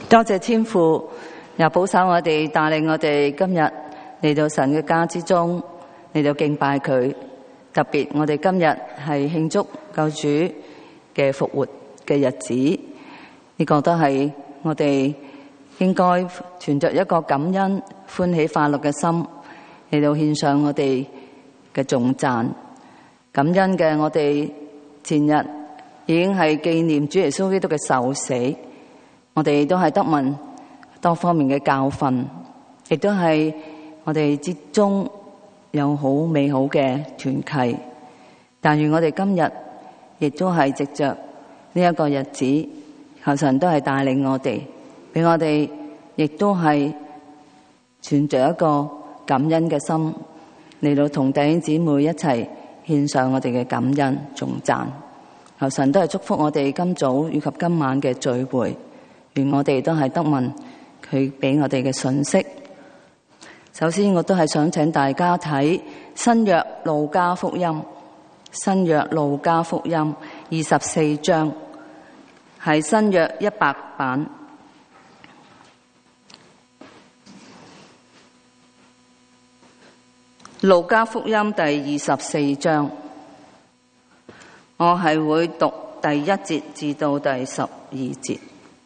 多謝天父，又保守我哋，帶領我哋今日嚟到神嘅家之中，嚟到敬拜佢。特別我哋今日係慶祝救主嘅復活嘅日子，呢個都係我哋應該存着一個感恩、歡喜、快樂嘅心嚟到獻上我哋嘅頌讚。感恩嘅我哋前日已經係紀念主耶穌基督嘅受死，我哋都係得聞多方面嘅教訓，亦都係我哋之中有好美好嘅團契。但願我哋今日亦都係藉着呢一個日子，求神都係帶領我哋，俾我哋亦都係存着一個感恩嘅心嚟到同弟兄姊妹一齊獻上我哋嘅感恩頌讚。求神都係祝福我哋今早以及今晚嘅聚會，願我哋都係得聞佢俾我哋嘅信息。首先我都係想請大家睇新約路加福音，新約路加福音24章，係新約100版。路加福音第24章，我係會讀第1節至到第12節。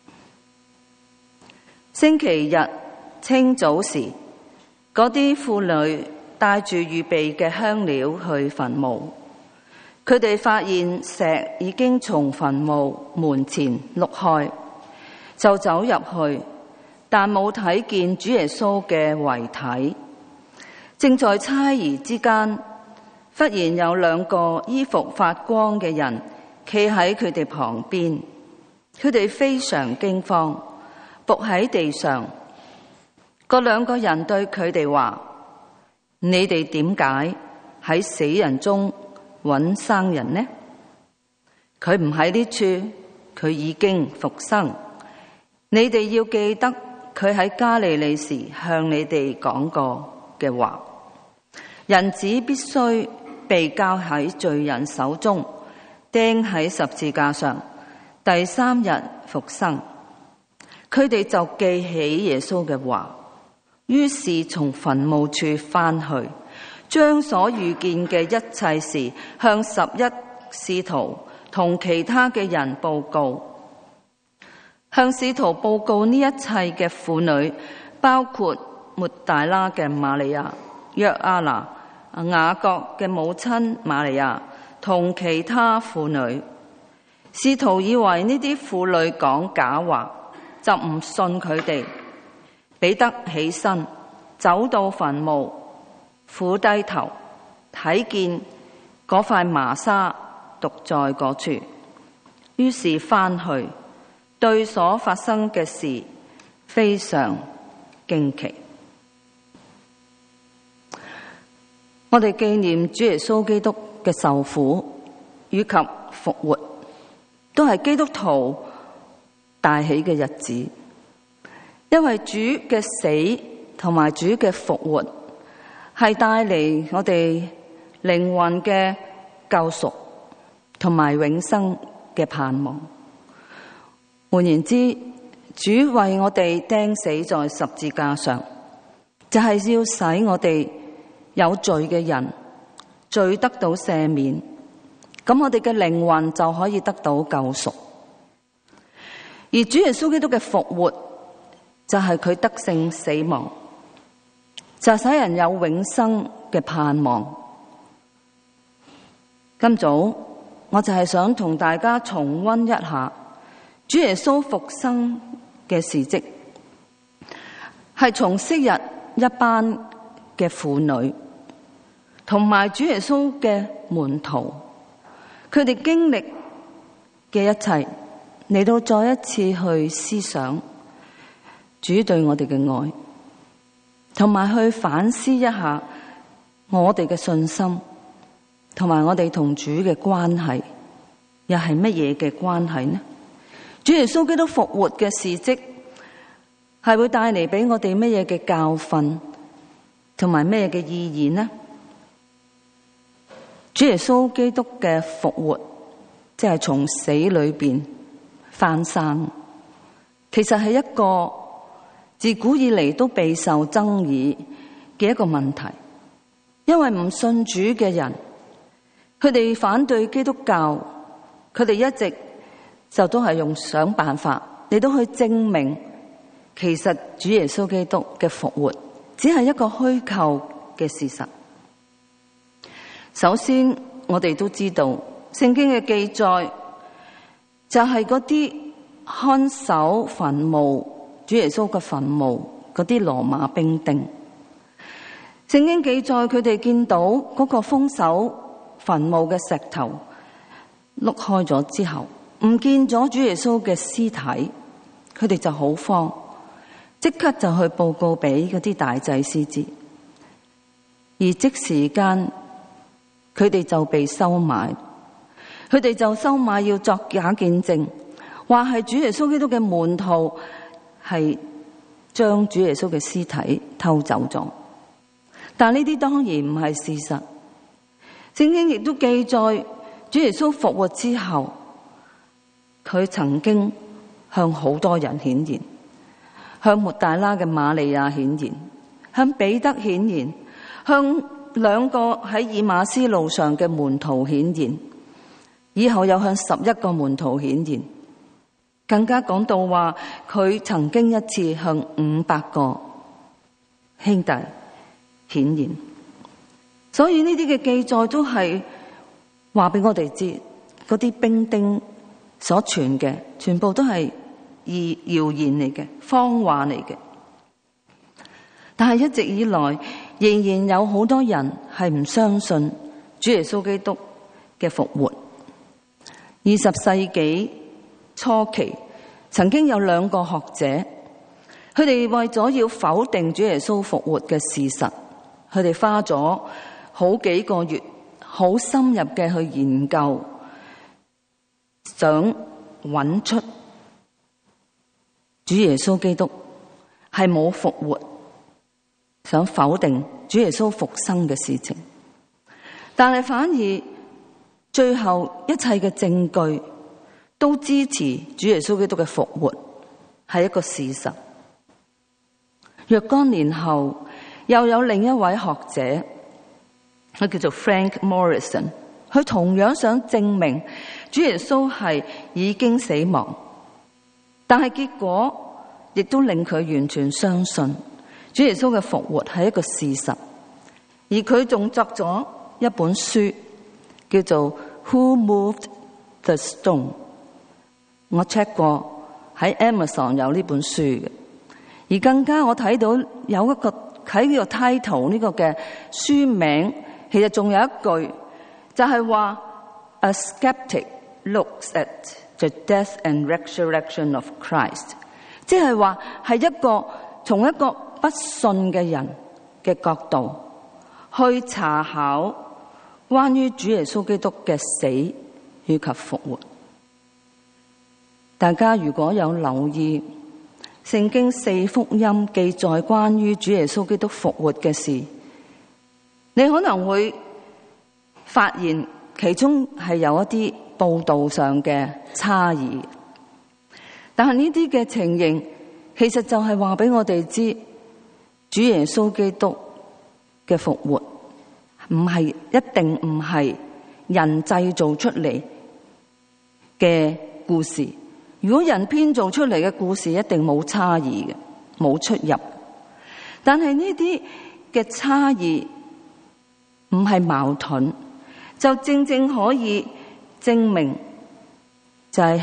星期日清早時，嗰啲婦女帶住預備嘅香料去墳墓，佢哋發現石已經從墳墓門前碌開，就走入去，但冇睇見主耶穌嘅遺體。正在猜疑之間，忽然有2個衣服發光嘅人企喺佢哋旁邊，佢哋非常驚慌，伏喺地上。嗰2個人對佢哋話：你哋點解喺死人中揾生人呢？佢唔喺呢處，佢已經復生。你哋要記得佢喺加利利時向你哋講過嘅話。人子必須被交喺罪人手中，釘喺十字架上，第3日復生。佢哋就記起耶穌嘅話，於是從墳墓處返去，將所遇見嘅一切事向11使徒同其他嘅人報告。向使徒報告呢一切嘅婦女，包括抹大拉嘅瑪利亞、約阿拿、雅各嘅母親瑪利亞同其他婦女。使徒以為呢啲婦女講假話，就唔信佢哋。彼得起身走到墳墓，俯低頭睇見嗰塊麻紗獨在嗰處，於是返去對所發生嘅事非常驚奇。我哋紀念主耶穌基督嘅受苦以及復活，都係基督徒大喜嘅日子，因為主嘅死同埋主嘅復活係帶嚟我哋靈魂嘅救贖同埋永生嘅盼望。換言之，主為我哋釘死在十字架上，就係要使我哋有罪嘅人罪得到赦免，咁我哋嘅靈魂就可以得到救贖。而主耶穌基督嘅復活就係佢得勝死亡，就使人有永生嘅盼望。今早我就係想同大家重溫一下主耶穌復生嘅事蹟，係從昔日一班嘅婦女同埋主耶穌嘅門徒，佢哋經歷嘅一切，嚟到再一次去思想主對我哋嘅愛，同埋去反思一下我哋嘅信心，同埋我哋同主嘅關係又係乜嘢嘅關係呢？主耶穌基督復活嘅事蹟係會帶嚟俾我哋乜嘢嘅教訓同埋乜嘢嘅意義呢？主耶穌基督嘅復活，即係從死裏邊翻生， 其實係一個自古以嚟都備受爭議嘅一個問題，因為唔信主嘅人，佢哋反對基督教，佢哋一直就都係用想辦法嚟到去證明，其實主耶穌基督嘅復活只係一個虛構嘅事實。首先，我哋都知道聖經嘅記載就係嗰啲看守墳墓主耶穌嘅墳墓嗰啲羅馬兵丁。聖經記載佢哋見到嗰個封守墳墓嘅石頭碌開咗之後，唔見咗主耶穌嘅屍體，佢哋就好慌，即刻就去報告俾嗰啲大祭司知，而即時間佢哋就被收買，佢哋就收買要作假見證，話係主耶穌基督嘅門徒係將主耶穌嘅屍體偷走咗。但呢啲當然唔係事實。聖經亦都記載主耶穌復活之後，佢曾經向好多人顯現，向抹大拉嘅瑪利亞顯現，向彼得顯現，向兩個喺以馬斯路上嘅門徒顯現，以後又向11個門徒顯現，更加講到話佢曾經一次向500個兄弟顯現。所以呢啲嘅記載都係話俾我哋知，嗰啲兵丁所傳嘅全部都係謠言嚟嘅，謊話嚟嘅。但係一直以來仍然有好多人係唔相信主耶穌基督嘅復活。20世紀初期曾經有2個學者，佢哋為咗要否定主耶穌復活嘅事實，佢哋花咗好幾個月好深入嘅去研究，想揾出主耶穌基督係冇復活，想否定主耶穌復生嘅事情。但係反而最後一切嘅證據都支持主耶穌基督嘅復活係一個事實。若干年後又有另一位學者，佢叫做 Frank Morrison， 佢同樣想證明主耶穌係已經死亡，但係結果亦都令佢完全相信主耶穌嘅復活係一個事實。而佢仲作咗一本書叫做 Who Moved the Stone， 我 check 過喺 Amazon 有呢本書嘅。而更加我睇到有一個喺呢個 title 呢個嘅書名，其實仲有一句就係話 A skeptic looks at the death and resurrection of Christ， 即係話係一個從一個不信嘅人嘅角度去查考關於主耶穌基督嘅死以及復活。大家如果有留意聖經4福音記載關於主耶穌基督復活嘅事，你可能會發現其中係有一啲報道上嘅差異，但係呢啲嘅情形其實就係話俾我哋知，主耶穌基督嘅復活一定唔係人製造出嚟嘅故事。如果人編造出嚟嘅故事，一定冇差異嘅，冇出入。但係呢啲嘅差異唔係矛盾，就正正可以證明就係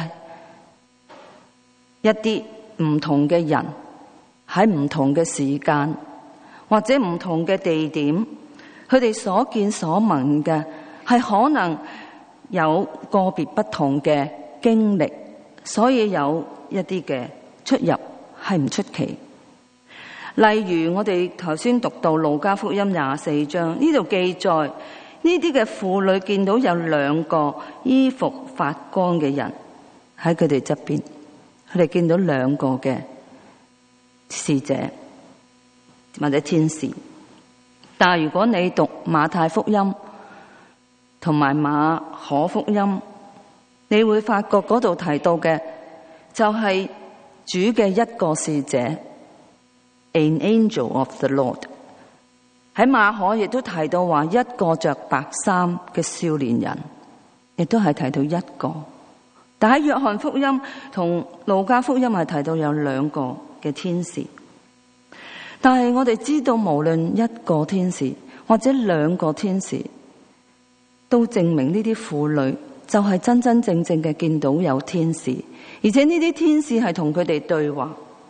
一啲唔同嘅人喺唔同嘅時間或者唔同嘅地點，佢哋所見所聞嘅係可能有個別不同嘅經歷，所以有一啲嘅出入係唔出奇。例如我哋頭先讀到路加福音24章，呢度記載呢啲嘅婦女見到有2個衣服發光嘅人喺佢哋側邊，佢哋見到2個嘅使者或者天使。但係如果你讀馬太福音同埋馬可福音，你會發覺嗰度提到嘅就係主嘅一個使者 ，an angel of the Lord。喺馬可亦都提到話一個着白衫嘅少年人，亦都係提到一個。但喺約翰福音同路加福音係提到有兩個嘅天使。但係我哋知道，無論一個天使或者兩個天使，都證明呢啲婦女就係真真正正嘅見到有天使，而且呢啲天使係同佢哋對話。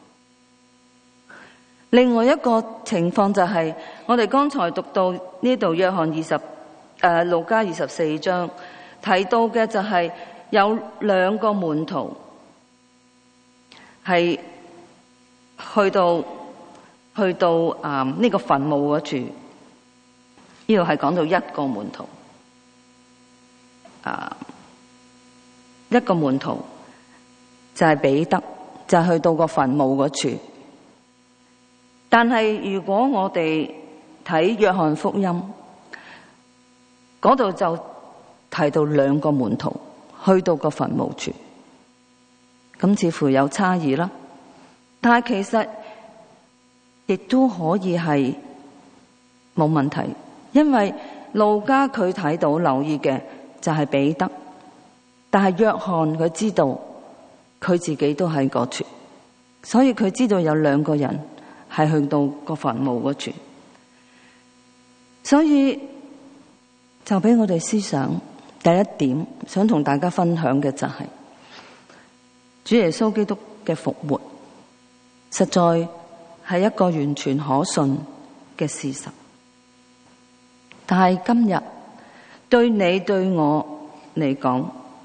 另外一個情況就係我哋剛才讀到呢度約翰路加24章提到嘅，就係有兩個門徒係去到呢個墳墓嗰處，呢度係講到一個門徒，一個門徒就係彼得，就係去到個墳墓嗰處。但係如果我哋睇約翰福音嗰度，就提到兩個門徒去到個墳墓處，咁似乎有差異啦。但係其實亦都可以係冇問題，因為路加佢睇到留意嘅就係彼得，但係約翰佢知道佢自己都喺嗰處，所以佢知道有兩個人係去到個墳墓嗰處，所以就俾我哋思想第一點，想同大家分享嘅就係主耶穌基督嘅復活，實在係一個完全可信嘅事實。但係今日對你對我嚟講，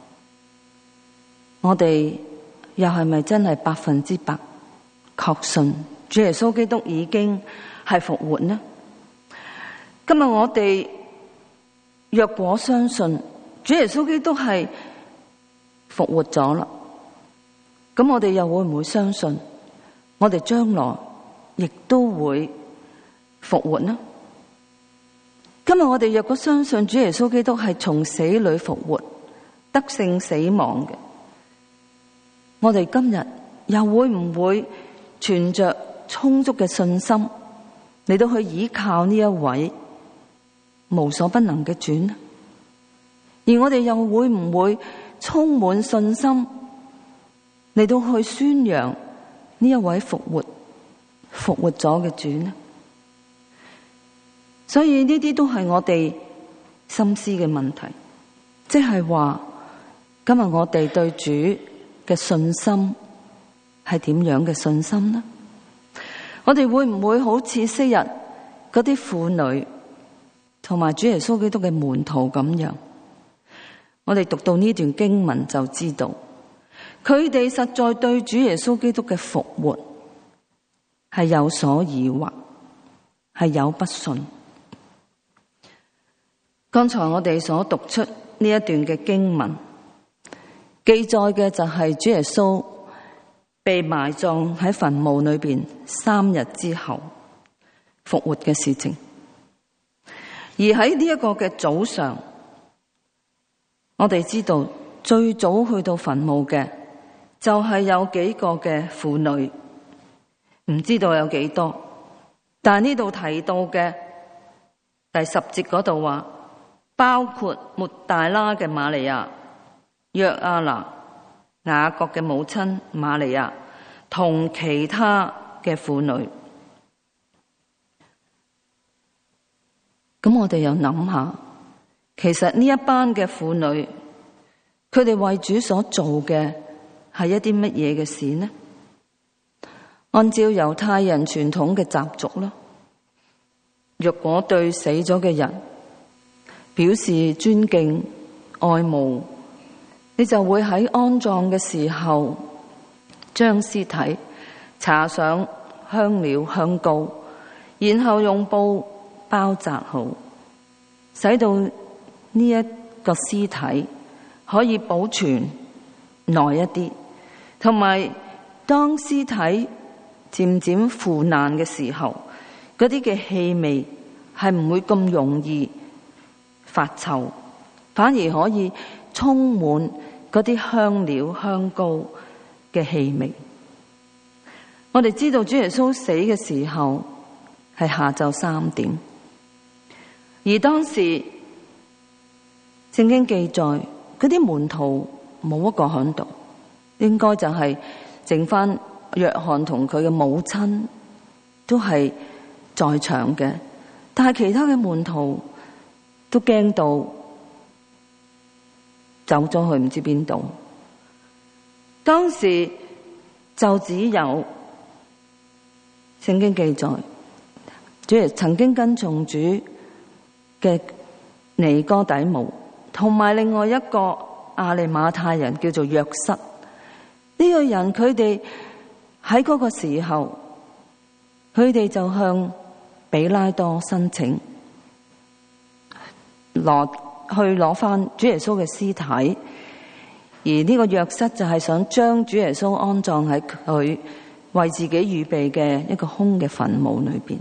我哋又係咪真係100%確信主耶穌基督已經係復活呢？今日我哋若果相信主耶穌基督係復活咗啦，咁我哋又會唔會相信我哋將來亦都會復活呢？今日我哋若果相信主耶穌基督係從死裏復活，得勝死亡嘅，我哋今日又會唔會存着充足嘅信心嚟到去依靠呢一位無所不能嘅主呢？而我哋又會唔會充滿信心嚟到去宣揚呢一位復活咗嘅主呢？所以呢啲都係我哋心思嘅問題，即係話今日我哋對主嘅信心係點樣嘅信心呢？我哋會唔會好似昔日嗰啲婦女同埋主耶穌基督嘅門徒咁樣？我哋讀到呢段經文就知道，佢哋實在對主耶穌基督嘅復活係有所疑惑，係有不信。剛才我哋所讀出呢一段嘅經文，記載嘅就係主耶穌被埋葬喺墳墓裏邊3日之後復活嘅事情。而喺呢一個嘅早上，我哋知道最早去到墳墓嘅就係有幾個嘅婦女，唔知道有幾多，但係呢度提到嘅第10節嗰度話，包括抹大拉嘅瑪利亞、約亞拿、雅各嘅母親瑪利亞同其他嘅婦女。咁我哋又諗下，其實呢一班嘅婦女，佢哋為主所做嘅係一啲乜嘢嘅事呢？按照猶太人傳統嘅習俗咯，若果對死咗嘅人表示尊敬愛慕，你就會喺安葬嘅時候將屍體搽上香料香膏，然後用布包紮好，使到呢一個屍體可以保存耐一啲，同埋當屍體漸漸腐爛嘅時候，嗰啲嘅氣味係唔會咁容易發臭，反而可以充滿嗰啲香料香膏嘅氣味。 我哋知道主耶穌死嘅時候係下晝3點，而當時聖經記載嗰啲門徒冇一個喺度，應該就係剩翻約翰同佢嘅母親都係在場嘅，但係其他嘅門徒都驚到走咗去唔知邊度。當時就只有聖經記載，主耶穌曾經跟從主嘅尼哥底母，同埋另外一個亞利馬太人叫做約瑟。呢個人佢哋喺嗰個時候，佢哋就向比拉多申請攞翻主耶穌嘅屍體，而呢個約瑟就係想將主耶穌安葬喺佢為自己預備嘅一個空嘅墳墓裏邊。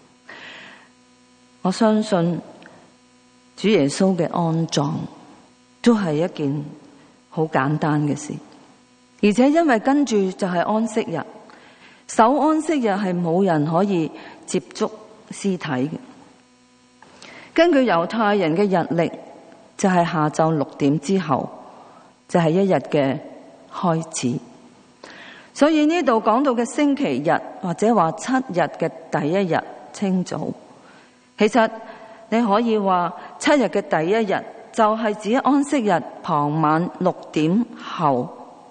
我相信主耶穌嘅安葬都係一件好簡單嘅事，而且因為跟住就係安息日，守安息日係冇人可以接觸屍體嘅。根據猶太人嘅日曆，就係下晝6點之後，就係一日嘅開始。所以呢度講到嘅星期日或者話7日嘅第一日清早，其實你可以話7日嘅第一日就係指安息日傍晚6點後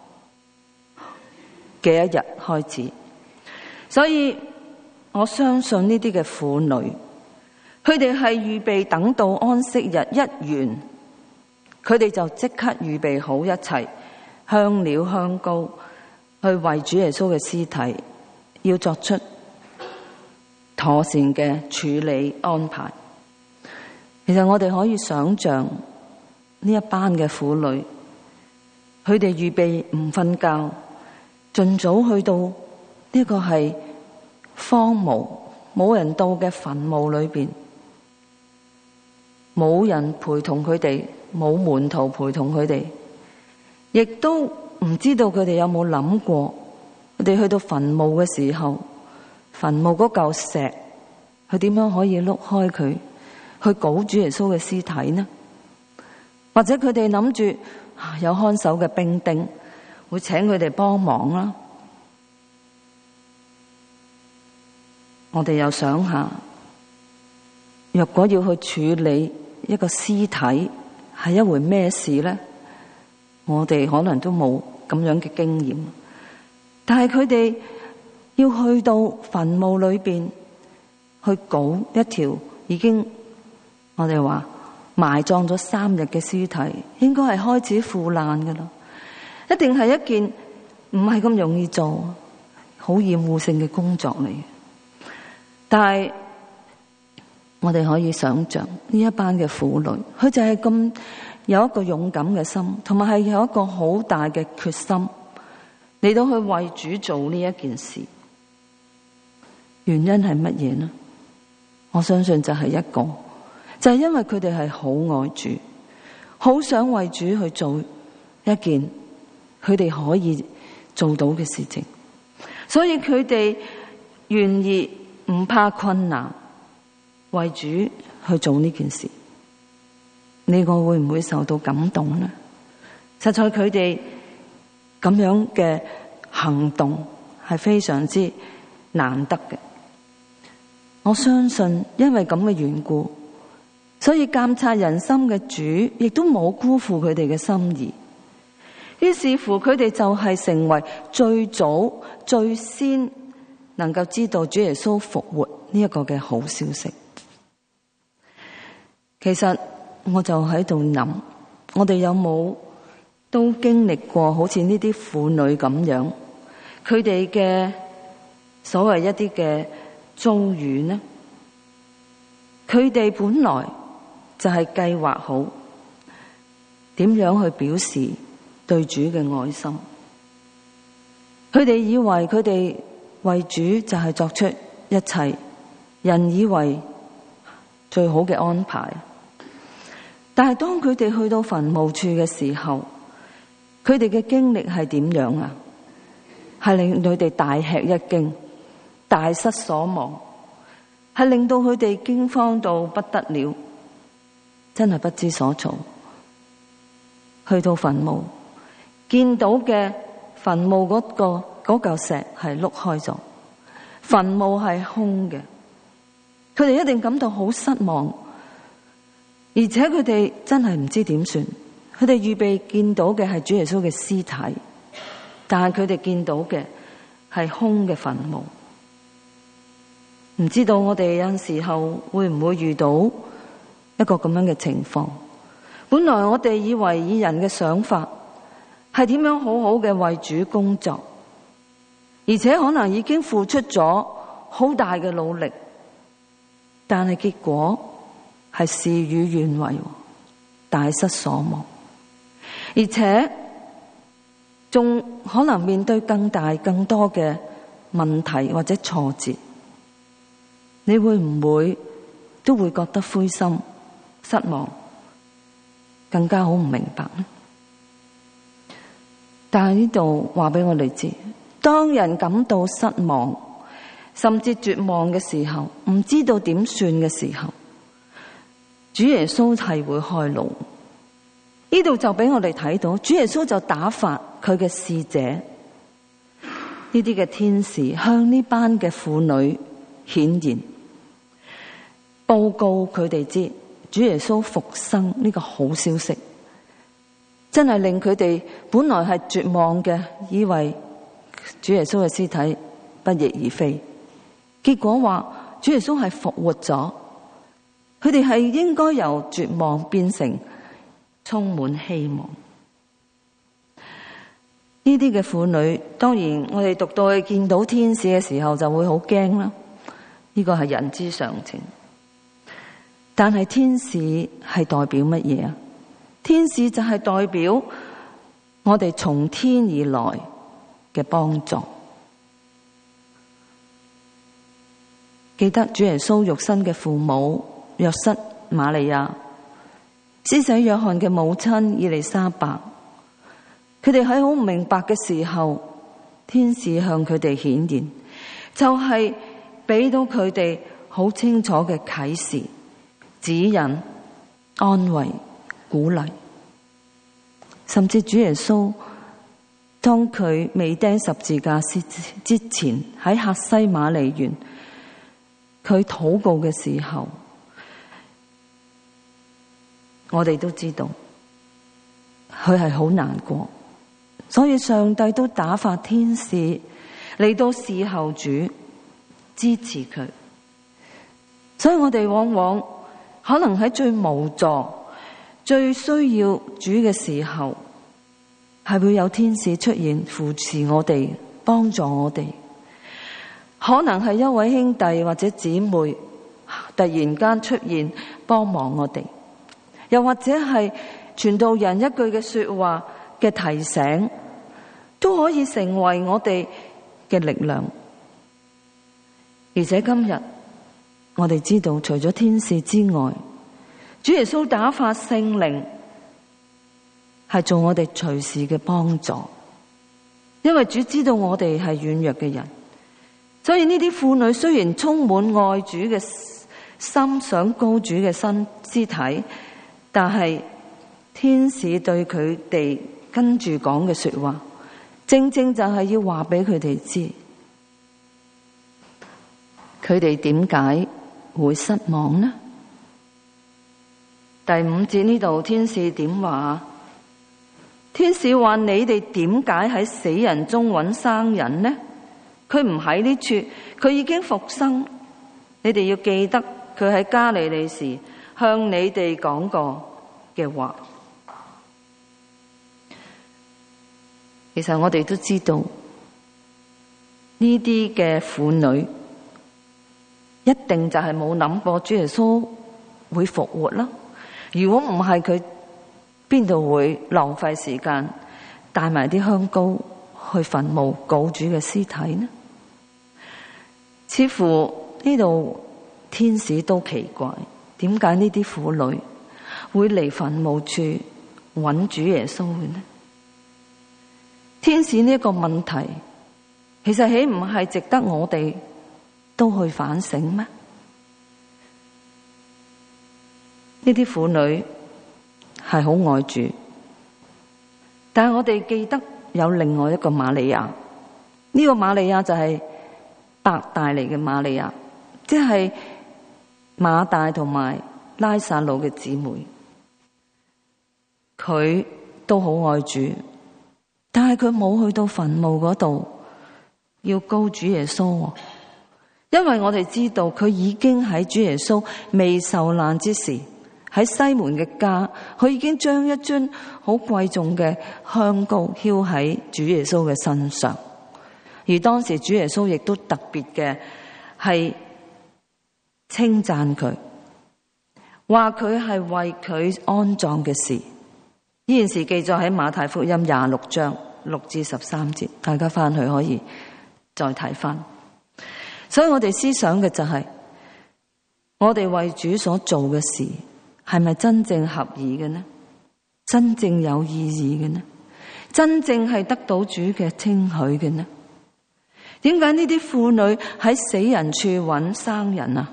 嘅一日開始。所以我相信呢啲嘅婦女，佢哋係預備等到安息日一完，佢哋就即刻預備好一切香料香膏，去為主耶穌嘅屍體要作出妥善嘅處理安排。其實我哋可以想象呢一班嘅婦女，佢哋預備唔瞓覺，盡早去到呢個係荒蕪冇人到嘅墳墓裏邊，冇人陪同佢哋，冇門徒陪同佢哋，亦都唔知道佢哋有冇諗過，佢哋去到墳墓嘅時候，墳墓嗰嚿石，佢點樣可以碌開佢，去膏主耶穌嘅屍體呢？或者佢哋諗住有看守嘅兵丁會請佢哋幫忙啦。我哋又想下，若果要去處理一個屍體係一回咩事呢？我哋可能都冇咁樣嘅經驗，但係佢哋要去到墳墓裏邊去膏一條已經我哋話埋葬咗3日嘅屍體，應該係開始腐爛噶啦，一定係一件唔係咁容易做、好厭惡性嘅工作嚟。但係我哋可以想象呢一班嘅婦女，佢就係咁有一個勇敢嘅心，同埋係有一個好大嘅決心嚟到去為主做呢一件事。原因係乜嘢呢？我相信就係一個，就係因為佢哋係好愛主，好想為主去做一件佢哋可以做到嘅事情，所以佢哋願意唔怕困難，為主去做呢件事。你我會唔會受到感動呢？實在佢哋咁樣嘅行動係非常之難得嘅。我相信因為咁嘅緣故，所以監察人心嘅主亦都冇辜負佢哋嘅心意。於是乎佢哋就係成為最早最先能夠知道主耶穌復活呢一個嘅好消息。其實我就喺度諗，我哋有冇都經歷過好似呢啲婦女咁樣，佢哋嘅所謂一啲嘅遭遇呢？佢哋本來就係計劃好點樣去表示對主嘅愛心，佢哋以為佢哋為主就係作出一切人以為最好嘅安排，但係當佢哋去到墳墓處嘅時候，佢哋嘅經歷係點樣啊？ 係令佢哋大吃一驚，大失所望，係令到佢哋驚慌到不得了，真係不知所措。去到墳墓，見到嘅墳墓嗰嚿石係碌開咗，墳墓係空嘅，佢哋一定感到好失望，而且佢哋真係唔知點算。佢哋預備見到嘅係主耶穌嘅屍體，但係佢哋見到嘅係空嘅墳墓。唔知道我哋有陣時候會唔會遇到一個咁樣嘅情況？本來我哋以為以人嘅想法係點樣好好嘅為主工作，而且可能已經付出咗好大嘅努力，但係結果係事與願違，大失所望，而且仲可能面對更大更多嘅問題或者挫折。你會唔會都會覺得灰心失望，更加好唔明白呢？但係呢度話俾我哋知，當人感到失望甚至絕望嘅時候，唔知道點算嘅時候，主耶穌係會開路。呢度就俾我哋睇到，主耶穌就打發佢嘅使者，呢啲嘅天使向呢班嘅婦女顯現，報告佢哋知主耶穌復生呢個好消息，真係令佢哋本來係絕望嘅，以為主耶穌嘅屍體不翼而飛，結果話主耶穌係復活咗，佢哋係應該由絕望變成充滿希望。呢啲嘅婦女，當然我哋讀到佢見到天使嘅時候就會好驚啦，呢個係人之常情。但係天使係代表乜嘢啊？天使就係代表我哋從天而來嘅幫助。記得主耶穌肉身嘅父母約瑟、瑪利亞，施洗約翰嘅母親以利沙伯，佢哋喺好唔明白嘅時候，天使向佢哋顯現，就係俾到佢哋好清楚嘅啟示、指引、安慰、鼓勵。甚至主耶穌當佢未釘十字架之前，喺客西馬尼園佢禱告嘅時候，我哋都知道佢係好難過，所以上帝都打發天使嚟到侍候主，支持佢。所以我哋往往可能喺最無助、最需要主嘅時候，係會有天使出現扶持我哋、幫助我哋。可能係一位兄弟或者姊妹突然間出現幫忙我哋，又或者係傳道人一句嘅說話嘅提醒，都可以成為我哋嘅力量。而且今日我哋知道，除咗天使之外，主耶穌打發聖靈係做我哋隨時嘅幫助，因為主知道我哋係軟弱嘅人。所以呢啲婦女雖然充滿愛主嘅心，想膏主嘅身屍體，但係天使對佢哋跟住講嘅說話，正正就係要話俾佢哋知，佢哋點解會失望呢？第5節呢度天使點話？天使話：你哋點解喺死人中揾生人呢？佢唔喺呢處，佢已經復生。你哋要記得佢喺加利利時向你哋講過嘅話。其實我哋都知道呢啲嘅婦女一定就係冇諗過主耶穌會復活啦。如果唔係，佢邊度會浪費時間帶埋啲香膏去墳墓膏主嘅屍體呢？似乎呢度天使都奇怪，點解呢啲婦女會嚟墳墓處揾主耶穌嘅呢？天使呢個問題其實豈唔係值得我哋都去反省咩？呢啲婦女係好愛主，但係我哋記得有另外一個瑪利亞，呢個瑪利亞就係伯大尼嘅瑪利亞，即係馬大同埋拉撒路嘅姊妹，佢都好愛主，但係佢冇去到墳墓嗰度要膏主耶穌，因為我哋知道佢已經喺主耶穌未受難之時，喺西門嘅家，佢已經將一樽好貴重嘅香膏澆喺主耶穌嘅身上，而當時主耶穌亦都特別嘅係稱讚佢，話佢係為佢安葬嘅事。呢件事記載喺馬太福音26章6至13節，大家翻去可以再睇翻。所以我哋思想嘅就係，我哋為主所做嘅事係咪真正合意嘅呢？真正有意義嘅呢？真正係得到主嘅稱許嘅呢？點解呢啲婦女喺死人處揾生人啊？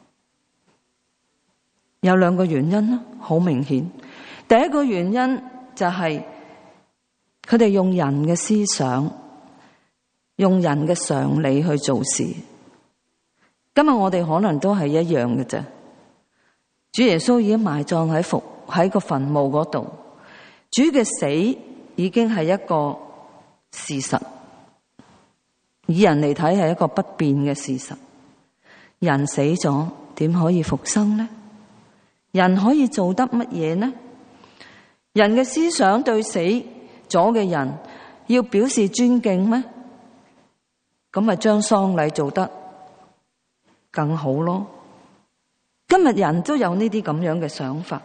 有兩個原因啦，好明顯。第一個原因就係佢哋用人嘅思想，用人嘅常理去做事。今日我哋可能都係一樣嘅啫。主耶穌已經埋葬喺個墳墓嗰度，主嘅死已經係一個事實，以人嚟睇係一個不變嘅事實。人死咗點可以復生呢？人可以做得乜嘢呢？人嘅思想對死咗嘅人要表示尊敬咩？咁咪將喪禮做得更好咯。今日人都有呢啲咁樣嘅想法，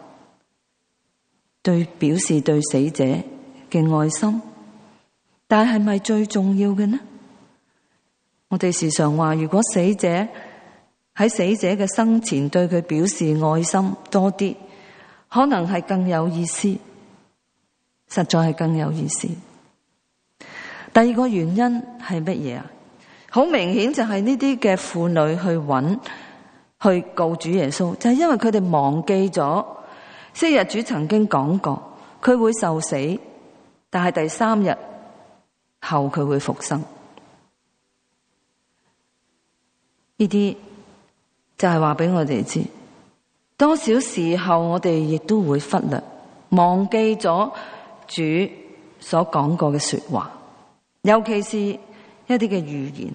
表示對死者嘅愛心，但係咪最重要嘅呢？我哋時常話，如果死者喺死者嘅生前對佢表示愛心多啲，可能係更有意思，實在係更有意思。第二個原因係乜嘢啊？好明顯就係呢啲嘅婦女去告主耶穌，就係因為佢哋忘記咗昔日主曾經講過佢會受死，但係第3日後佢會復生。呢啲就係話俾我哋知，多少時候我哋亦都會忽略、忘記咗主所講過嘅說話，尤其是一啲嘅預言。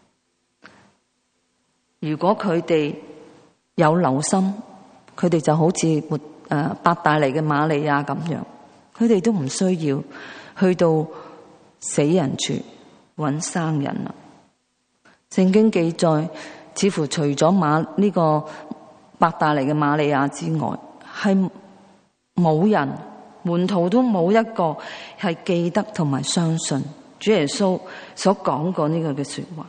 如果佢哋有留心，佢哋就好似伯大尼嘅瑪利亞咁樣，佢哋都唔需要去到死人處揾生人啦。聖經記載，似乎除咗呢個伯大尼嘅瑪利亞之外，係冇人，門徒都冇一個係記得同埋相信主耶穌所講過呢個嘅說話。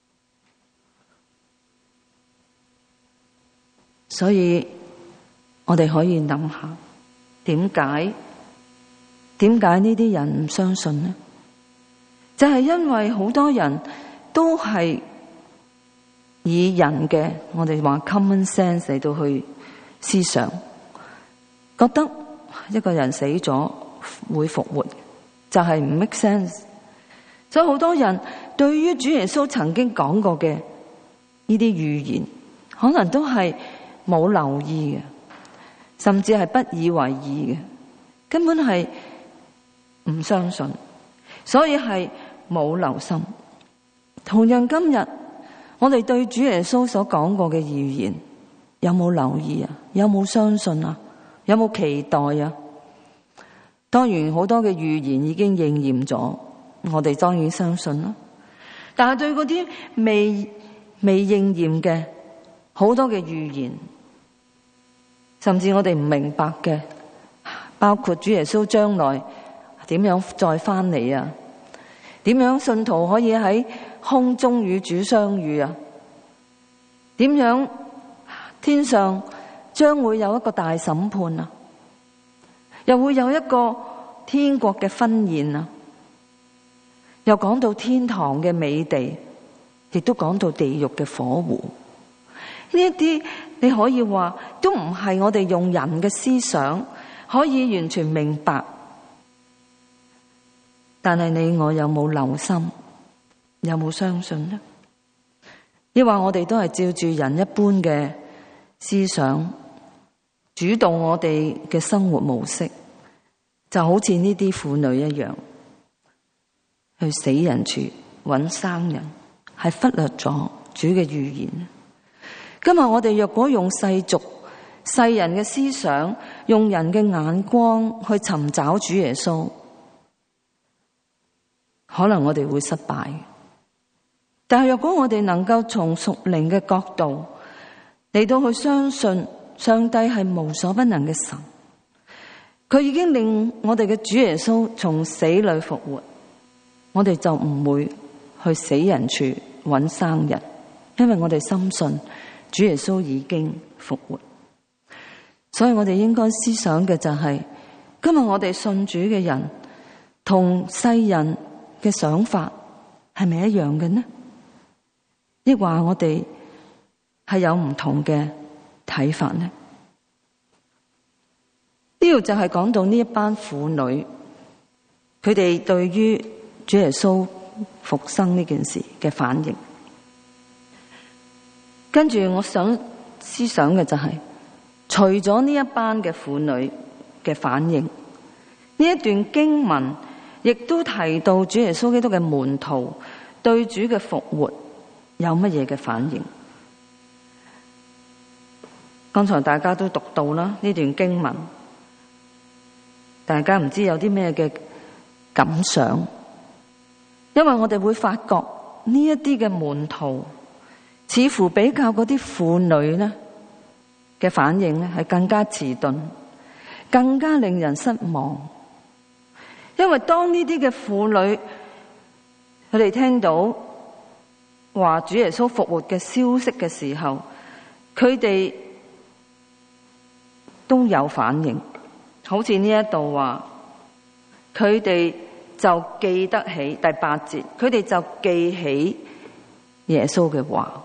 所以我哋可以諗下，點解呢啲人唔相信呢？就係因為好多人都係以人嘅，我哋話 common sense 嚟到去思想，覺得一個人死咗會復活，就係唔 make sense。所以好多人對於主耶穌曾經講過嘅呢啲預言，可能都係冇留意嘅，甚至係不以為意嘅，根本係唔相信，所以係冇留心。同樣今日我哋對主耶穌所講過嘅預言有冇留意啊？有冇相信啊？有冇期待啊？當然好多嘅預言已經應驗咗，我哋當然相信啦。但係對嗰啲未應驗嘅好多嘅預言，甚至我哋唔明白嘅，包括主耶穌將來點樣再翻嚟啊？點樣信徒可以喺空中與主相遇啊？點樣天上將會有一個大審判啊？又會有一個天國嘅婚宴啊？ 又講到天堂嘅美地，亦都講到地獄嘅火湖。呢一啲你可以話都唔係我哋用人嘅思想可以完全明白，但係你我有冇留心，有冇相信呢？抑或我哋都係照住人一般嘅思想主導我哋嘅生活模式，就好似呢啲婦女一樣，去死人處揾生人，係忽略咗主嘅預言。今日我哋若果用世人嘅思想，用人嘅眼光去尋找主耶穌，可能我哋會失敗。但係若果我哋能夠從屬靈嘅角度嚟到去相信上帝係無所不能嘅神，佢已經令我哋嘅主耶穌從死裏復活，我哋就唔會去死人處揾生人，因為我哋深信主耶穌已經復活。所以我哋應該思想嘅就係，今日我哋信主嘅人同世人嘅想法係咪一樣嘅呢？抑或我哋係有唔同嘅睇法呢？呢度就係講到呢一班婦女，佢哋對於主耶穌復生呢件事嘅反應。跟住我想思想嘅就係，除咗呢一班嘅婦女嘅反應，呢一段經文亦都提到主耶穌基督嘅門徒對主嘅復活有乜嘢嘅反應。剛才大家都讀到啦，呢段經文，大家唔知有啲咩嘅感想？因為我哋會發覺呢一啲嘅門徒似乎比較嗰啲婦女呢嘅反應呢係更加遲鈍，更加令人失望。因為當呢啲嘅婦女佢哋聽到話主耶穌復活嘅消息嘅時候，佢哋都有反應。好似呢一度話，佢哋就記得起第8節，佢哋就記起耶穌嘅話。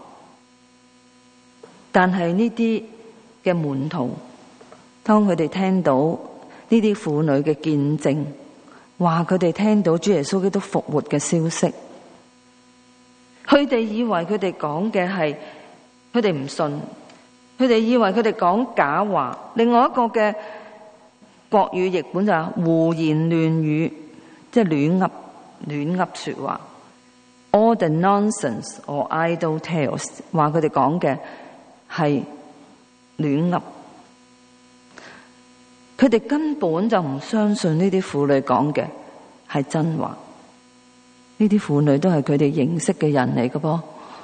但係呢啲嘅門徒，當佢哋聽到呢啲婦女嘅見證，話佢哋聽到主耶穌基督復活嘅消息，佢哋以為佢哋講嘅係，佢哋唔信，佢哋以為佢哋講假話。另外一個嘅國語譯本就係胡言亂語，即係亂噏說話。All the nonsense or idle tales， 話佢哋講嘅係亂噏。佢哋根本就唔相信呢啲婦女講嘅係真話。呢啲婦女都係佢哋認識嘅人嚟嘅噃，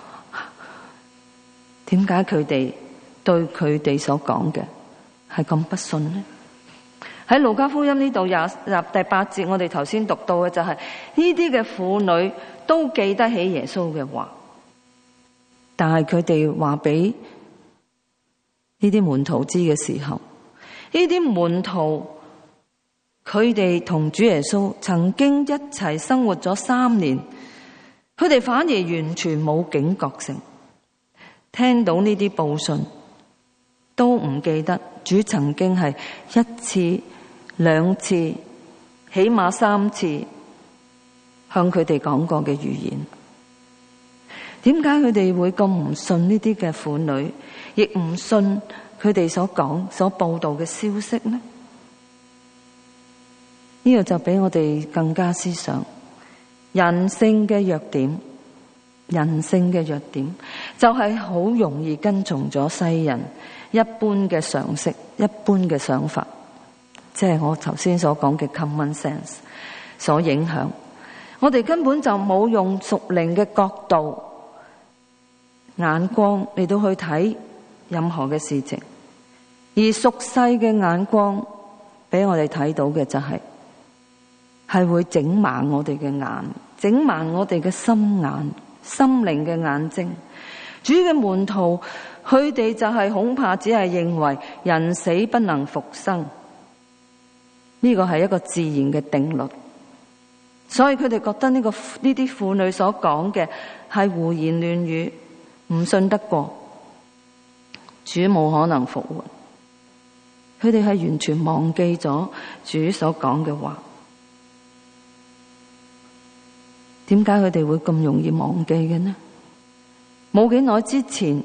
點解佢哋對佢哋所講嘅係咁不信呢？喺路加福音呢度第8節，我哋頭先讀到嘅就係呢啲嘅婦女都記得起耶穌嘅話，但係佢哋話俾呢啲門徒知嘅時候，呢啲門徒佢哋同主耶穌曾經一齊生活咗3年，佢哋反而完全冇警覺性，聽到呢啲報信都唔記得主曾經係1次、2次，起碼3次向佢哋講過嘅預言。點解佢哋會咁唔信呢啲嘅婦女，亦唔信佢哋所講所報道嘅消息呢？呢個就俾我哋更加思想人性嘅弱點。人性嘅弱點就係好容易跟從咗世人一般嘅常識、一般嘅想法，即係我頭先所講嘅 common sense 所影響。我哋根本就冇用屬靈嘅角度、眼光嚟到去睇任何嘅事情，而屬世嘅眼光俾我哋睇到嘅就係會整盲我哋嘅眼，整盲我哋嘅心眼、心靈嘅眼睛。主嘅門徒佢哋就係恐怕只係認為人死不能復生，呢個係一個自然嘅定律。 所以佢哋覺得呢啲婦女所講嘅係胡言亂語，唔信得過，主冇可能復活。佢哋係完全忘記咗主所講嘅話。點解佢哋會咁容易忘記嘅呢？冇幾耐之前，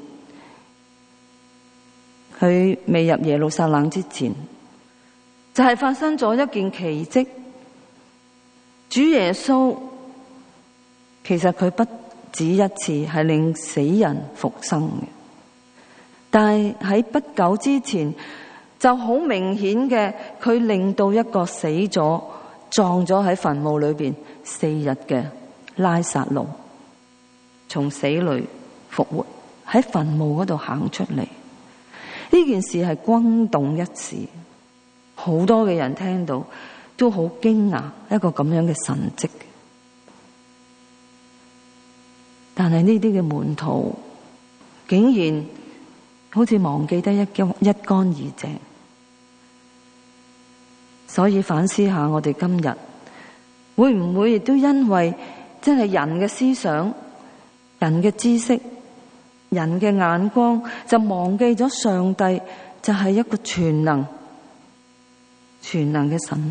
佢未入耶路撒冷之前，就係發生咗一件奇蹟。主耶穌其實佢不止一次係令死人復生嘅，但係喺不久之前就好明顯嘅，佢令到一個死咗葬咗喺墳墓裏邊4日嘅拉撒路從死裏復活，喺墳墓嗰度行出嚟。呢件事係轟動一時，好多嘅人聽到都好驚訝，一個咁樣嘅神蹟。但係呢啲嘅門徒竟然好似忘記得一乾二淨。所以反思下，我哋今日會唔會亦都因為真係人嘅思想、人嘅知識、人嘅眼光，就忘記咗上帝就係一個全能嘅神。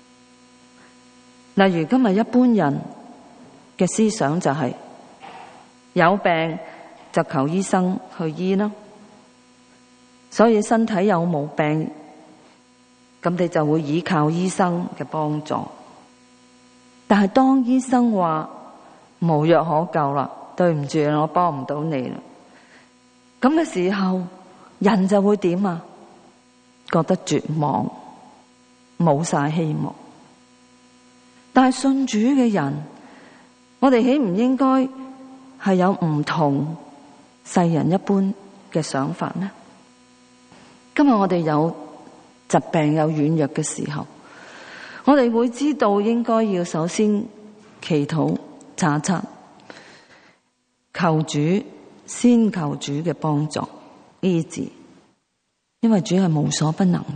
例如今日一般人嘅思想就係有病就求醫生去醫啦，所以身體有毛病，咁你就會依靠醫生嘅幫助。但係當醫生話無藥可救啦，對唔住，我幫唔到你啦，咁嘅時候，人就會點啊？覺得絕望，冇晒希望。但係信主嘅人，我哋豈唔應該係有唔同世人一般嘅想法呢？今日我哋有疾病有軟弱嘅時候，我哋會知道應該要首先祈禱查測，先求主嘅幫助醫治，因為主係無所不能嘅。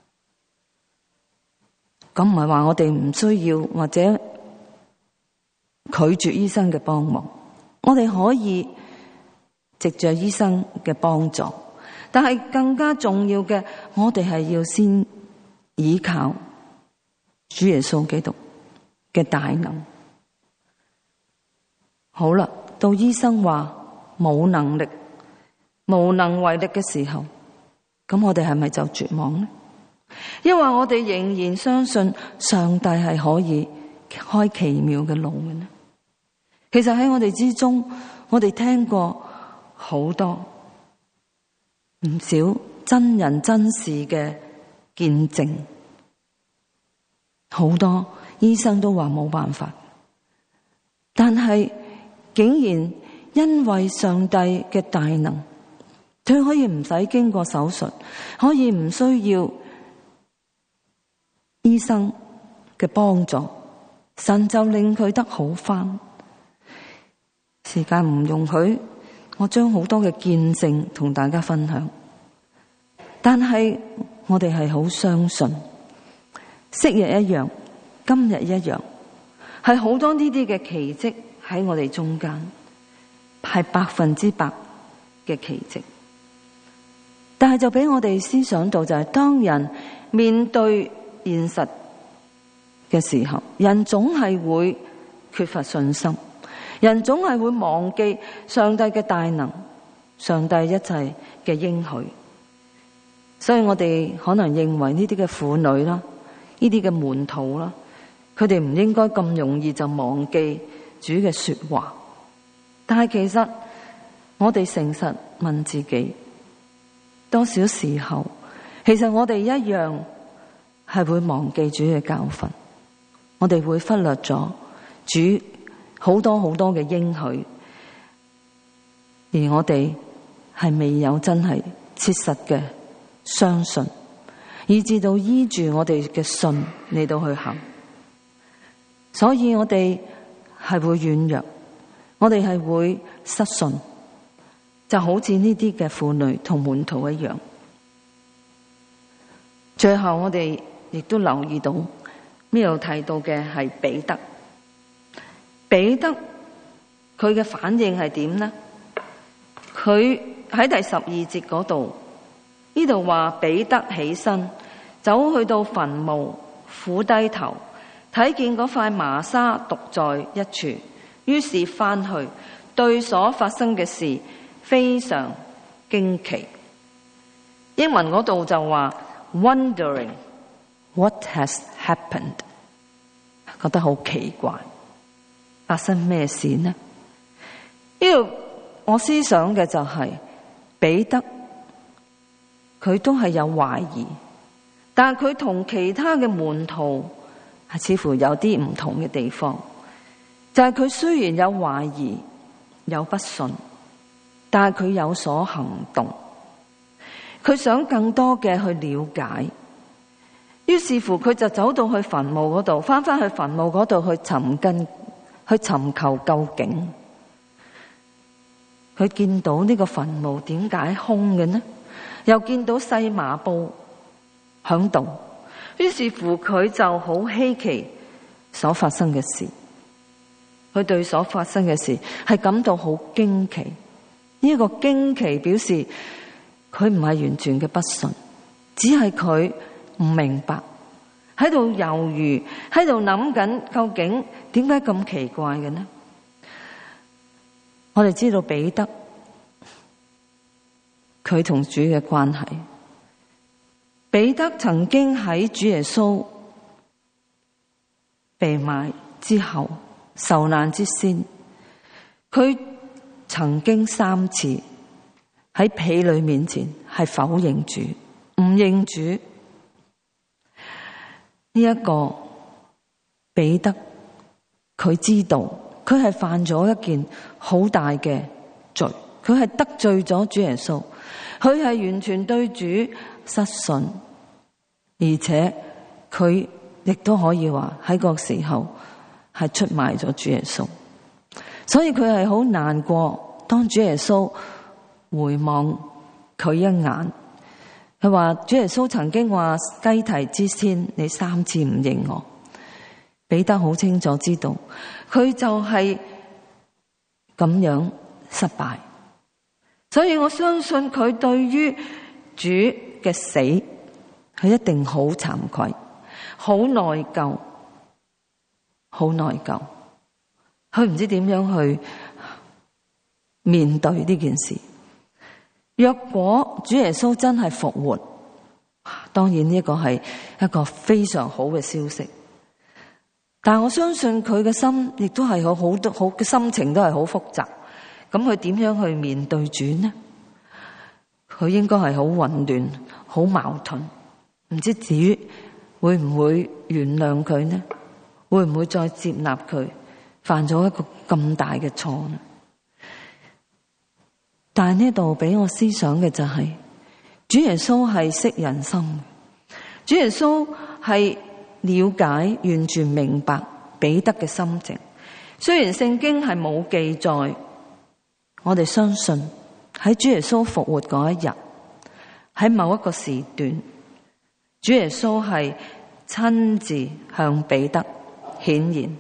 咁唔係話我哋唔需要或者拒絕醫生嘅幫忙，我哋可以藉着醫生嘅幫助，但係更加重要嘅，我哋係要先依靠主耶穌基督嘅大能。好啦，到醫生話冇能力、無能為力嘅時候，咁我哋係咪就絕望呢？因為我哋仍然相信上帝係可以開奇妙嘅路嘅呢？其實喺我哋之中，我哋聽過好多唔少真人真事嘅見證，好多醫生都話冇辦法，但係竟然因為上帝嘅大能，佢可以唔使經過手術，可以唔需要醫生嘅幫助，神就令佢得好返。時間唔容許，我將好多嘅見證同大家分享，但係我哋係好相信，昔日一樣，今日一樣，係好多呢啲嘅奇蹟喺我哋中間，係100%嘅奇蹟。但係就俾我哋思想到，就係當人面對現實嘅時候，人總係會缺乏信心，人總係會忘記上帝嘅大能，上帝一切嘅應許。所以我哋可能認為呢啲嘅婦女啦，呢啲嘅門徒啦，佢哋唔應該咁容易就忘記主嘅說話。但係其實我哋誠實問自己，多少時候其實我哋一樣係會忘記主嘅教訓，我哋會忽略咗主好多好多嘅應許，而我哋係未有真係切實嘅相信，以至到依住我哋嘅信嚟到去行。所以我哋係會軟弱，我哋係會失信，就好似呢啲嘅婦女同門徒一樣。最後我哋亦都留意到呢度提到嘅係彼得， 彼得佢嘅反應係點呢？佢喺第12節嗰度，呢度話彼得起身走去到墳墓，俯低頭睇見嗰塊麻紗獨在一處，於是翻去對所發生嘅事非常驚奇。英文嗰度就話 wondering what has happened， 覺得好奇怪，發生咩事呢？呢度我思想嘅就係彼得佢都係有懷疑，但係佢同其他嘅門徒係似乎有啲唔同嘅地方，就係佢雖然有懷疑有不信，但係佢有所行動，佢想更多嘅去了解，於是乎佢就走到去墳墓嗰度，翻去墳墓嗰度去尋求究竟。佢見到呢個墳墓點解空嘅呢？又見到細麻布響度，於是乎佢就好稀奇所發生嘅事。佢對所發生嘅事係感到好驚奇。呢個驚奇表示佢唔係完全嘅不信，只係佢唔明白，喺度猶豫，喺度諗緊究竟點解咁奇怪嘅呢？我哋知道彼得佢同主嘅關係，彼得曾經喺主耶穌被賣之後，受難之先，佢曾經3次喺婢女面前係否認主，唔認主。呢一個彼得佢知道佢係犯咗一件好大嘅罪，佢係得罪咗主耶穌，佢係完全對主失信，而且佢亦都可以話喺個時候係出賣咗主耶穌，所以佢係好難過。當主耶穌回望佢一眼，佢話主耶穌曾經話雞啼之先你3次唔認我。彼得好清楚知道佢就係咁樣失敗，所以我相信佢對於主嘅死，佢一定好慚愧，好內疚，好內疚。佢唔知點樣去面對呢件事。若果主耶穌真係復活，當然呢個係一個非常好嘅消息。但我相信佢嘅心亦都係好嘅心情都係好複雜。咁佢點樣去面對主呢？佢應該係好混亂、好矛盾，唔知主會唔會原諒佢呢？會唔會再接納佢犯咗一個咁大嘅錯呢？但係呢度俾我思想嘅就係，主耶穌係識人心，主耶穌係了解、完全明白彼得嘅心情。雖然聖經係冇記載，我哋相信喺主耶穌復活嗰一日，喺某一個時段，主耶穌係親自向彼得顯現。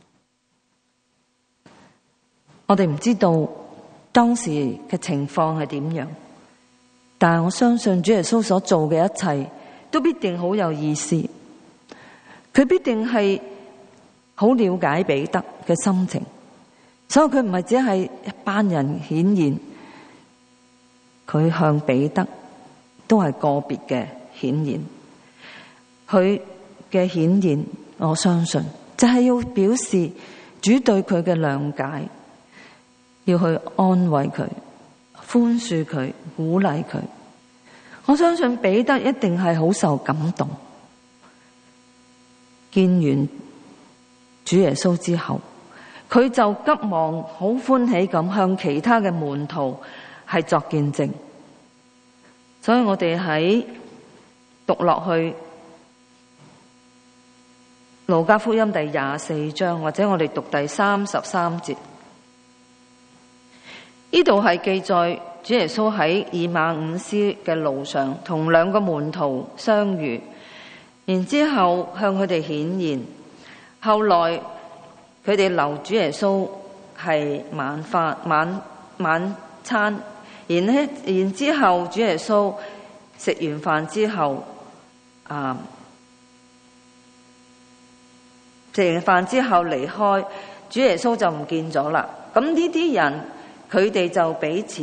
我哋唔知道當時嘅情況係點樣，但係我相信主耶穌所做嘅一切都必定好有意思。佢必定係好了解彼得嘅心情，所以佢唔係只係一班人顯現，佢向彼得都係個別嘅顯現。佢嘅顯現，我相信就係要表示主對佢嘅諒解，要去安慰佢、寬恕佢、鼓勵佢。我相信彼得一定係好受感動。見完主耶穌之後，佢就急忙好歡喜咁向其他嘅門徒係作見證。所以我哋喺讀落去路加福音第24章，或者我哋讀第33節，呢度係記載主耶穌喺以馬忤斯嘅路上同2個門徒相遇，然之後向佢哋顯現。後來佢哋留主耶穌係晚餐，然之後主耶穌食完飯之後，食完飯之後離開，主耶穌就唔見咗啦。咁呢啲人佢哋就彼此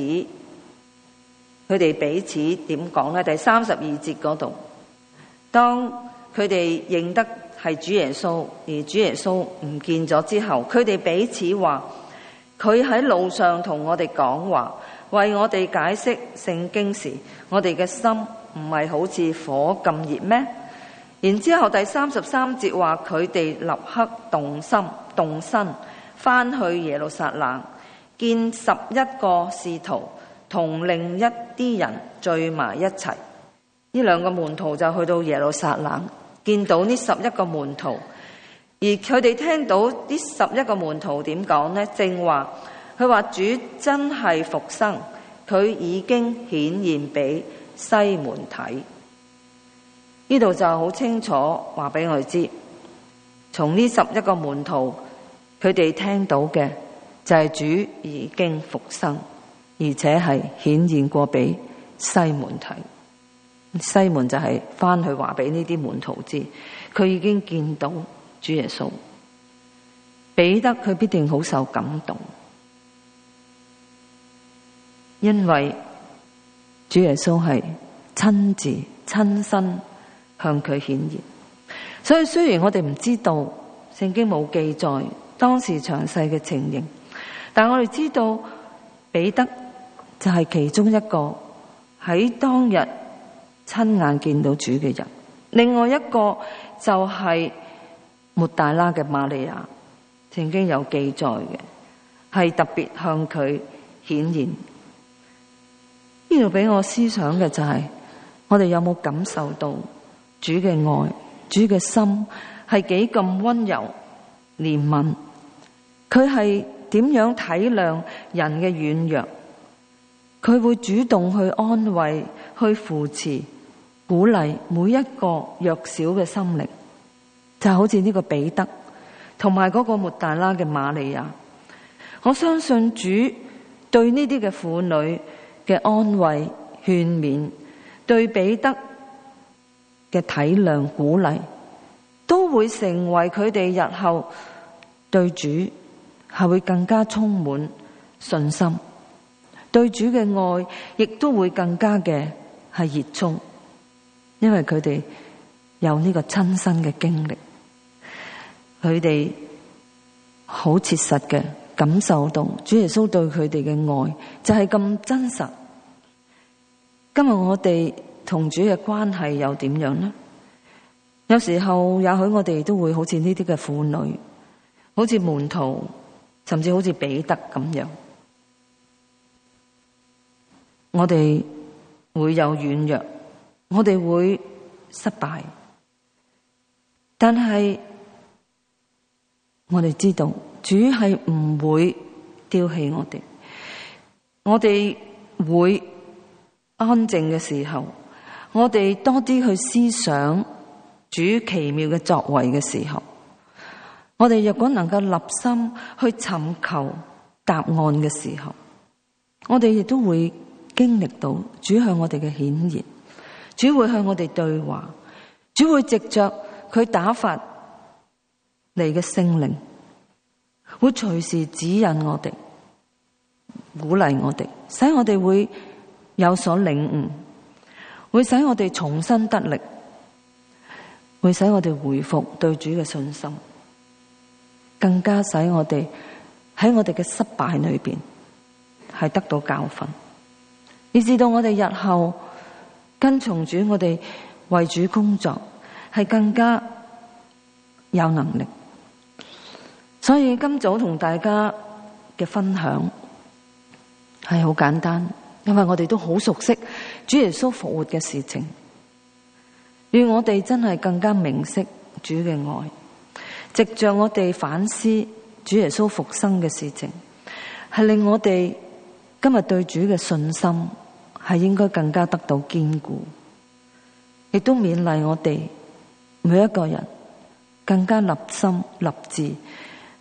點講呢？第32節嗰度，當佢哋認得係主耶穌，而主耶穌唔見咗之後，佢哋彼此話：佢喺路上同我哋講話，為我哋解釋聖經時，我哋嘅心唔係好似火咁熱咩？然之後第33節話佢哋立刻動身返去耶路撒冷，見11個使徒同另一啲人聚埋一齊。呢兩個門徒就去到耶路撒冷，見到呢11個門徒，而佢哋聽到呢11個門徒點講呢？正話佢話主真係復生，佢已經顯現俾西門睇。呢度就好清楚話俾我哋知，從呢11個門徒佢哋聽到嘅就係主已經復生，而且係顯現過俾西門睇。西門就係翻去話俾呢啲門徒知，佢已經見到主耶穌。彼得佢必定好受感動，因為主耶穌係親身向佢顯現。所以雖然我哋唔知道聖經冇記載當時詳細嘅情形，但我哋知道彼得就係其中一個喺當日親眼見到主嘅人。另外一個就係抹大拉嘅瑪利亞，聖經有記載嘅，係特別向佢顯現。呢度俾我思想嘅就係，我哋有冇感受到主嘅愛，主嘅心係幾咁溫柔憐憫，佢係點樣體諒人嘅軟弱，佢會主動去安慰、去扶持、鼓勵每一個弱小嘅心靈，就好似呢個彼得同埋嗰個抹大拉嘅瑪利亞。我相信主對呢啲嘅婦女嘅安慰勸勉，對彼得嘅體諒鼓勵，都會成為佢哋日後對主係會更加充滿信心，對主嘅愛亦都會更加嘅係熱衷，因為佢哋有呢個親身嘅經歷，佢哋好切實嘅感受到主耶穌對佢哋嘅愛就係咁真實。今日我哋同主嘅關係又點樣呢？有時候也許我哋都會好似呢啲嘅婦女，好似門徒，甚至好似彼得咁樣，我哋會有軟弱，我哋會失敗，但係我哋知道主係唔會丟棄我哋，我哋會安靜嘅時候，我哋多啲去思想主奇妙嘅作為嘅時候，我哋若果能夠立心去尋求答案嘅時候，我哋亦都會經歷到主向我哋嘅顯現，主會向我哋對話，主會藉着佢打發嚟嘅聖靈，會隨時指引我哋，鼓勵我哋，使我哋會有所領悟，會使我哋重新得力，會使我哋回復對主嘅信心，更加使我哋喺我哋嘅失敗裏邊係得到教訓，以至到我哋日後跟從主，我哋為主工作係更加有能力。所以今早同大家嘅分享係好簡單，因為我哋都好熟悉主耶穌復活嘅事情，願我哋真係更加明晰主嘅愛，藉着我哋反思主耶穌復生嘅事情，係令我哋今日對主嘅信心係應該更加得到堅固，亦都勉勵我哋每一個人更加立心立志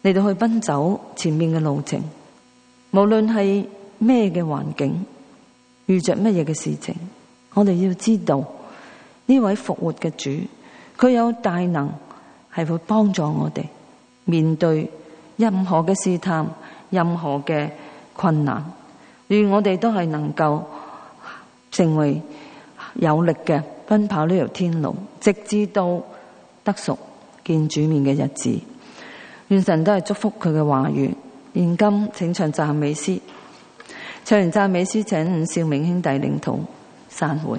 嚟到去奔走前面嘅路程，無論係咩嘅環境，遇着乜嘢嘅事情，我哋要知道呢位復活嘅主，佢有大能係會幫助我哋面對任何嘅試探，任何嘅困難，願我哋都係能夠成為有力嘅奔跑呢條天路，直至到得贖見主面嘅日子。願神都係祝福佢嘅話語。現今請唱讚美詩，唱完讚美詩，請伍少明兄弟領禱散會。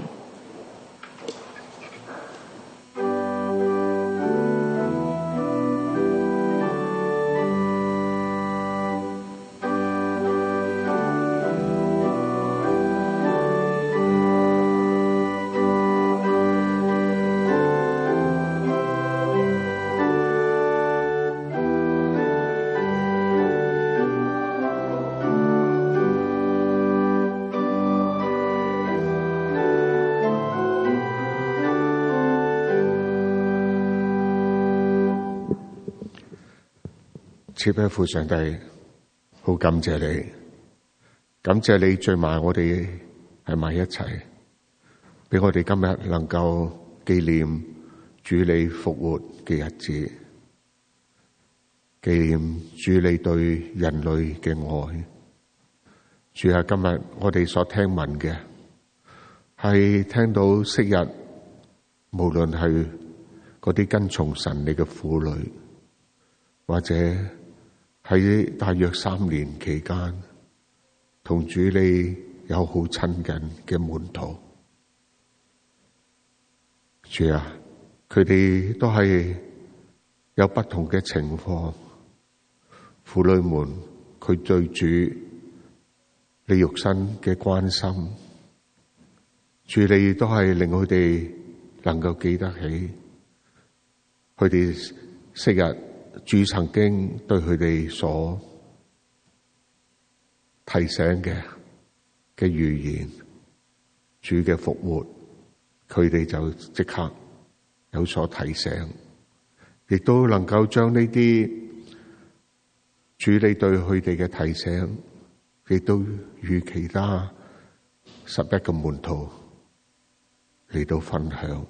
賜俾父上帝，好感謝你，感謝你聚埋我哋喺埋一齊，俾我哋今日能夠紀念主你復活嘅日子，紀念主你對人類嘅愛。主啊，今日我哋所聽聞嘅係聽到昔日無論係嗰啲跟從神你嘅婦女，或者喺大約3年期間，同主你有好親近嘅門徒。主啊，佢哋都係有不同嘅情況。婦女們佢對主你肉身嘅關心，主你都係令佢哋能夠記得起佢哋昔日主曾經對佢哋所提醒嘅預言，主嘅復活，佢哋就即刻有所提醒，亦都能夠將呢啲主你對佢哋嘅提醒，亦都與其他11個門徒嚟到分享。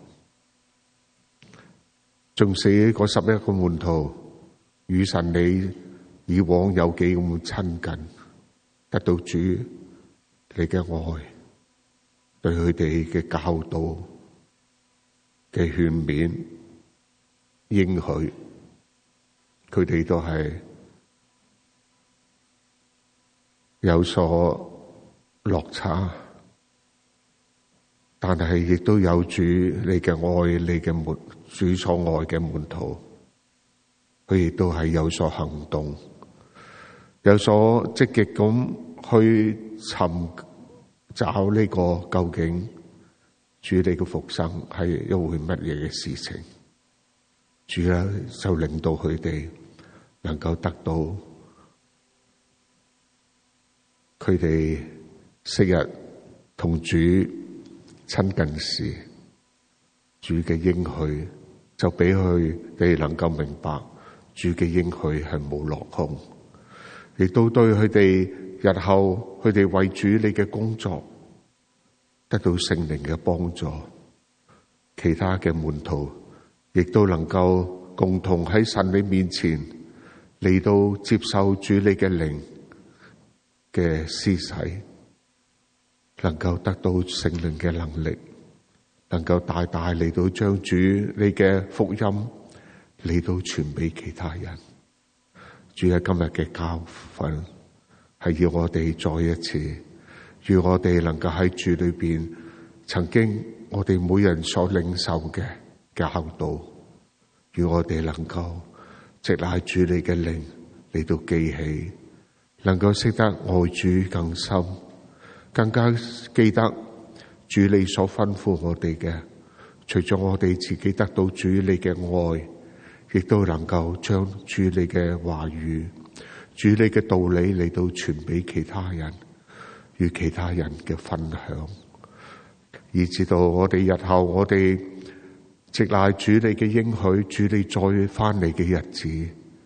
縱使嗰11個門徒與神你以往有幾咁親近，得到主你嘅愛，對佢哋嘅教導嘅勸勉應許，佢哋都係有所落差，但係亦都有主你嘅愛，你嘅門主所愛嘅門徒，佢亦都係有所行動，有所積極咁去尋找呢個究竟主你嘅復生係一回乜嘢嘅事情。主呢就令到佢哋能夠得到佢哋昔日同主親近時主嘅應許，就俾佢哋能夠明白主嘅應許係冇落空，亦都對佢哋日後佢哋為主你嘅工作得到聖靈嘅幫助。其他嘅門徒亦都能夠共同喺神你面前嚟到接受主你嘅靈嘅施洗，能夠得到聖靈嘅能力，能夠大大嚟到將主你嘅福音嚟到傳俾其他人。主喺今日嘅教訓係要我哋再一次，要我哋能夠喺主裏邊曾經我哋每人所領受嘅教導，要我哋能夠藉賴主你嘅靈嚟到記起，能夠識得愛主更深，更加記得主你所吩咐我哋嘅，除咗我哋自己得到主你嘅愛，亦都能夠將主你嘅話語、主你嘅道理嚟到傳俾其他人，與其他人嘅分享，以至到我哋日後我哋藉賴主你嘅應許，主你再翻嚟嘅日子，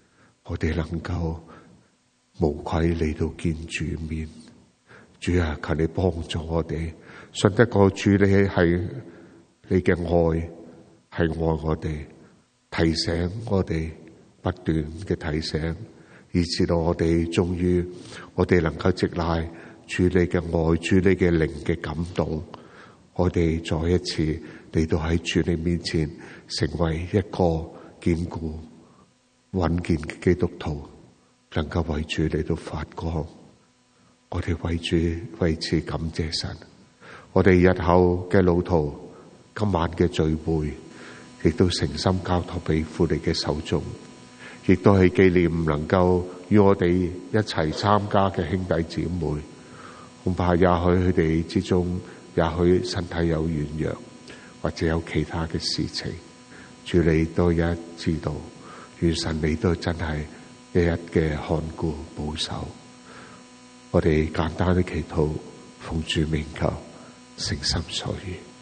我哋能夠無愧嚟到見主面。主啊，求你幫助我哋，信得過主，你係你嘅愛係愛我哋，提醒我哋，不斷嘅提醒，以至到我哋終於我哋能夠直賴主你嘅愛，主你嘅靈嘅感動，我哋再一次嚟到喺主你面前，成為一個堅固穩健嘅基督徒，能夠為主嚟到發光。我哋為主為此感謝神。我哋日後嘅路途，今晚嘅聚會，亦都誠心交託俾父你嘅手中，亦都係紀念唔能夠與我哋一齊參加嘅兄弟姊妹。恐怕也許佢哋之中，也許身體有軟弱，或者有其他嘅事情，主你都一知道，願神你都真係一一嘅看顧保守。我哋簡單的祈禱，奉主名求，誠心所願。